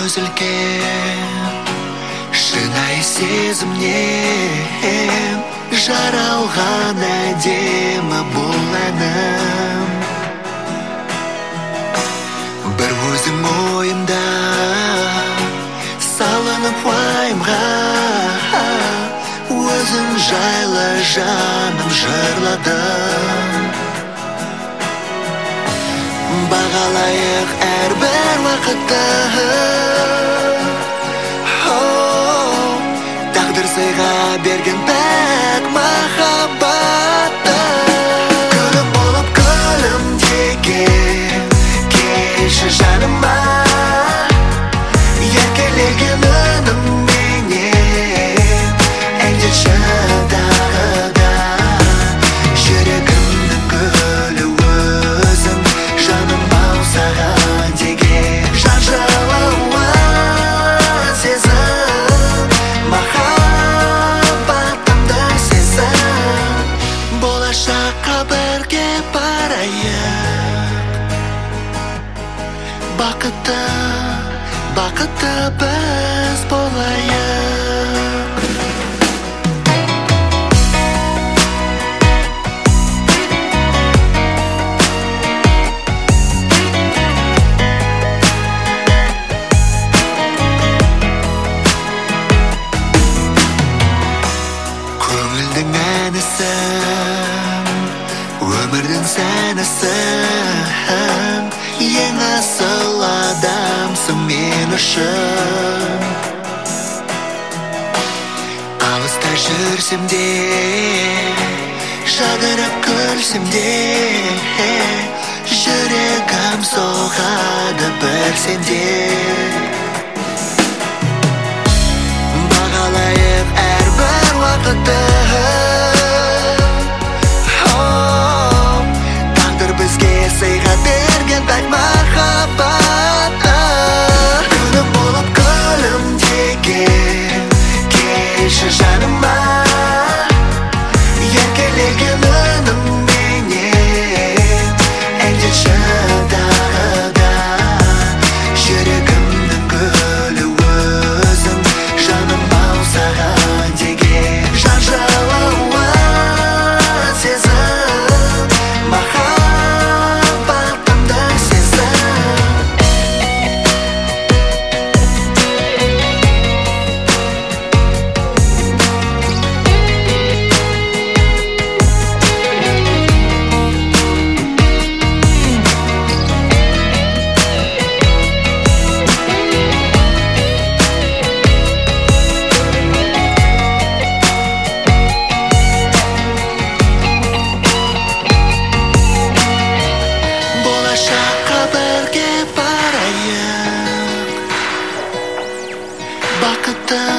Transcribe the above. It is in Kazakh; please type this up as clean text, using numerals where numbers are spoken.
үзілген шынайы сезімнен жаралған әдемі бұл әнім. Бір өзім ойымда салынып уайымға, өзің жайлы жаным жырладым. Бағалайық әрбір уақытты, тағдыр сыйға берген пәк махаббатты. Күнім болып күлімдеген келші жаныма, еркелеген үніңменен әндетші тағы да. Жүрегімнің гүлі өзің, жаным бау саған деген. Жан жылуы сезім, махаббатымды сезім. Болашаққа бірге барайық, бақытты біз болайық. Көңілдің әнісің, өмірдің сәнісің, ең асыл адамсың мен үшін. Алыста жүрсем де, жадырап күлсем де, жүрегім соғады бір сенде. Бағалайық әрбір уақытты, тағдыр бізге сыйға берген пәк махаббатты. Күнім болып күлімдеген келші жаныма, еркелеген үніңменен әндетші тағы да. Жүрегімнің гүлі өзің, жаным бау саған деген. Жан жылуы сезім, махаббатымды сезім. Болашаққа бірге барайық, бақытты